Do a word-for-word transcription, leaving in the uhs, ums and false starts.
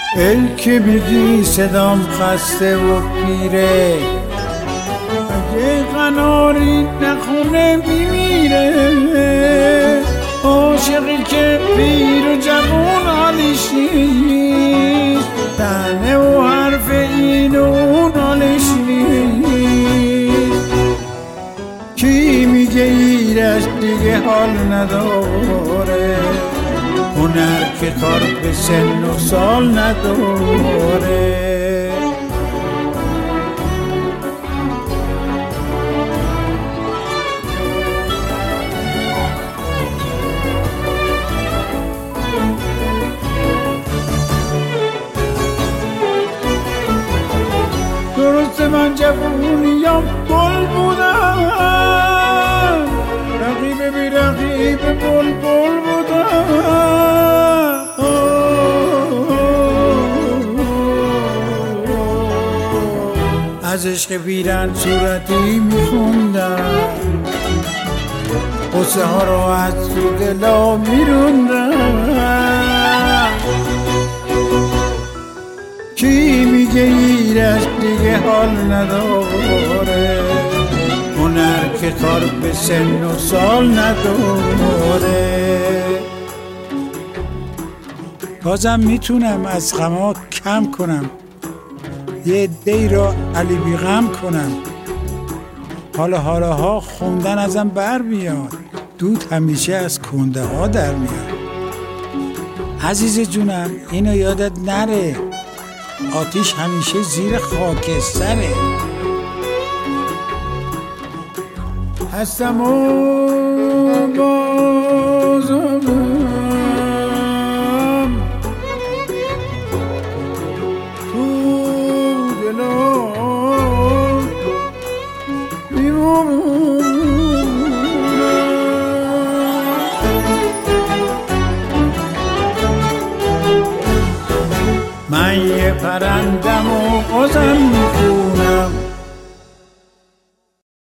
ال که بگی صدام خسته و پیره، اگه قناری نخونه میمیره. عاشقی که پیر و جوون حالش نیست، تنه و حرف این و اون حالش نیست. کی میگه ایرش دیگه حال نداره، هنر که کار به سن و سال نداره. درسته من جوونیم گل بودم، رقیب بی رقیب بل بل بودم. از عشق بیرن صورتی میخوندم، قصه ها رو از تو دلا میروندم. کی میگه ایرش دیگه حال نداره، هنر که کار به سن و سال نداره. بازم میتونم از غما کم کنم، یه عده‌ای را علی بی غم کنم. حالا حالا ها خوندن ازم بر بیاد، دود همیشه از کنده ها در میاد. عزیز جونم اینو یادت نره، آتیش همیشه زیر خاکستره. هستم و بازم تو دلم میمونم. من یه پرندم و بازم میخونم،